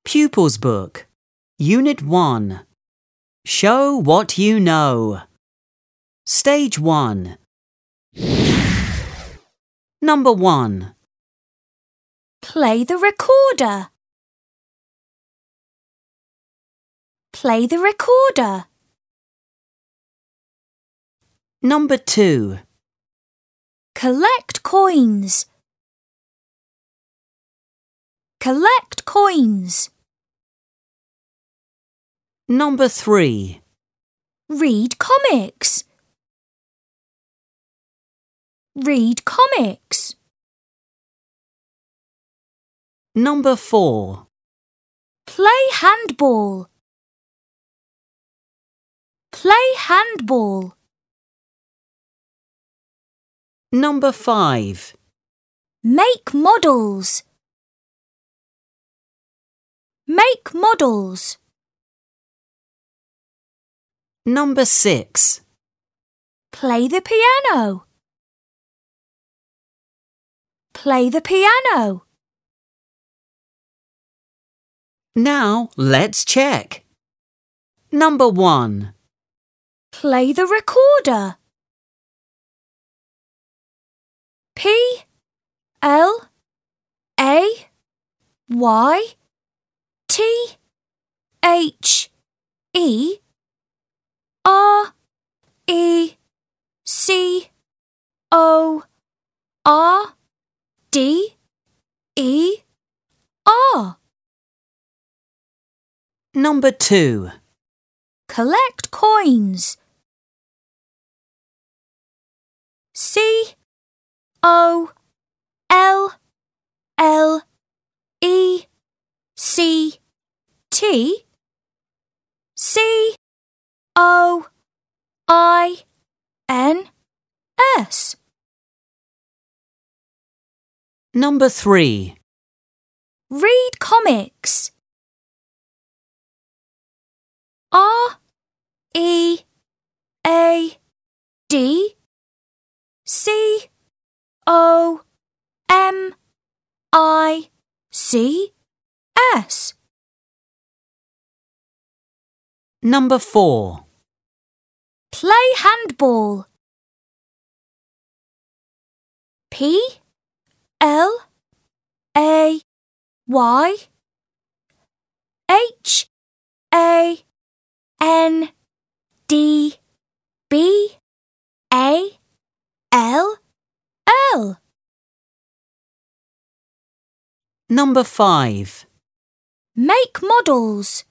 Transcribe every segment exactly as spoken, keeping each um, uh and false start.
Pupils Book, Unit one. Show what you know. Stage one. Number one. Play the recorder. Play the recorder. Number two. Collect coins. Collect coins. Number three. Read comics. Read comics. Number four. Play handball. Play handball. Number five. Make models. Make models. Number six. Play the piano. Play the piano. Now let's check. Number one. Play the recorder. P L A Y T H E R E C O R D E R. Number two. Collect coins. C O L L E C T C O I N S. Number three. Read comics. R E A D C O M I C S. Number four. Play handball. P L A Y H A N D B A L L. Number five. Make models.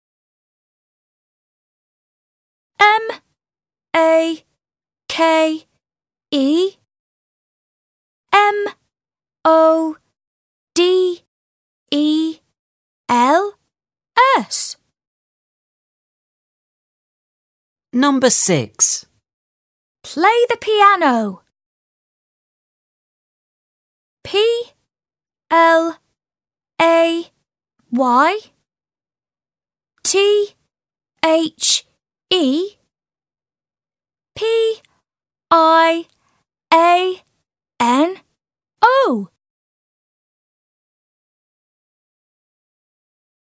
M A K E M O D E L S. Number six. Play the piano. P L A Y T H E P I A N O.